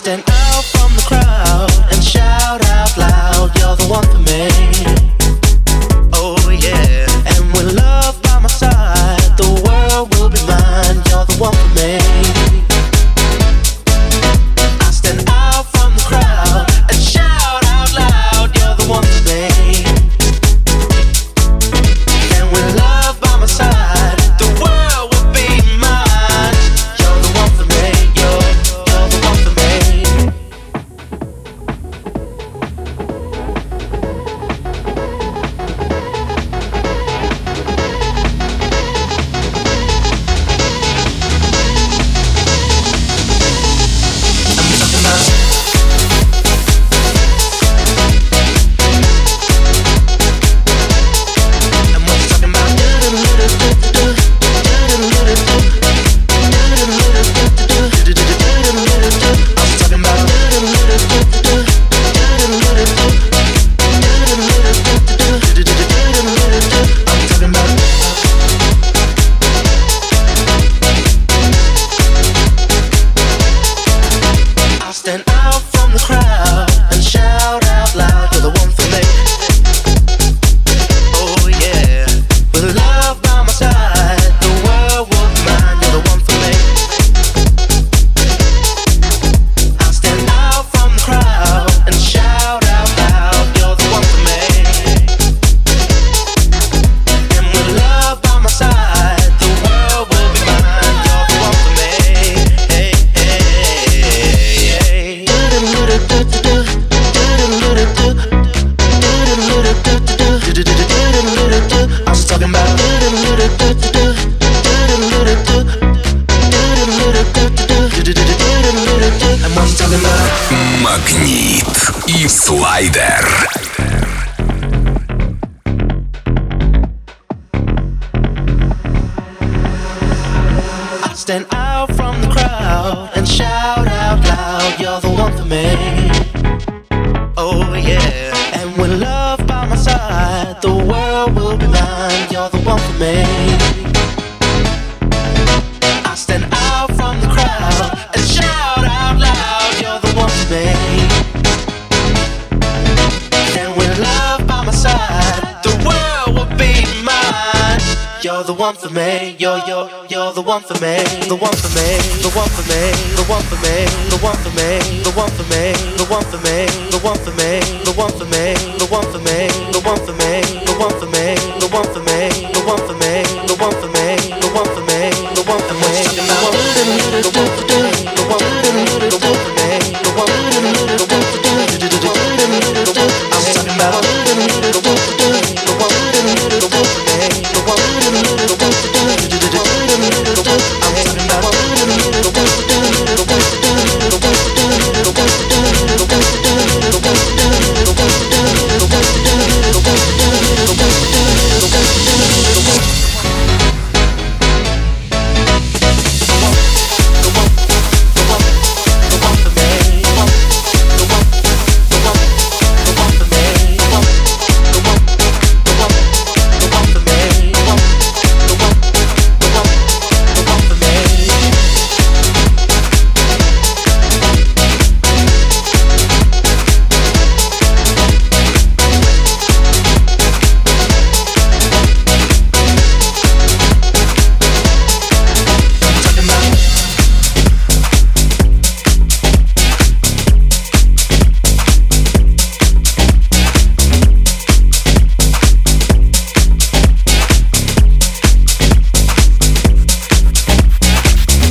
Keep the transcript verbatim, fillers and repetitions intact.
stand out from the crowd and shout out loud, you're the one for me. Oh yeah. And with love by my side, the world will be mine, you're the one for me. I stand out from the crowd and shout out loud, you're the one for me. And with love by my side, the world will be mine, you're the one for me. You're, you're the one for me. Stand out from the crowd and shout out loud, you're the one for me. Oh yeah. With love by my side, the world will be mine, you're the one for me. I stand out from the crowd and shout out loud, you're the one for me. And with love by my side, the world will be mine, you're the one for me. Hey, hey, hey, hey. I'm talking about I'm talking about Магнит и Слайдер. I stand out from the crowd and shout out loud, you're the one for me. Oh yeah. And with love by my side, the world will be mine, you're the one for me. I stand out from the crowd and shout out loud, you're the one for me. And with love by my side, the world will be mine. You're the one for me, you're, you're, you're the one for me, the one for me, the one for me, the one for me, the one for me, the one for me, the one for me, the one for me, the one for me, the one for me, the one for me, the one for me, the one for me, the one for me, the one for me, the one for me, the one for me, the one for me, the one for me.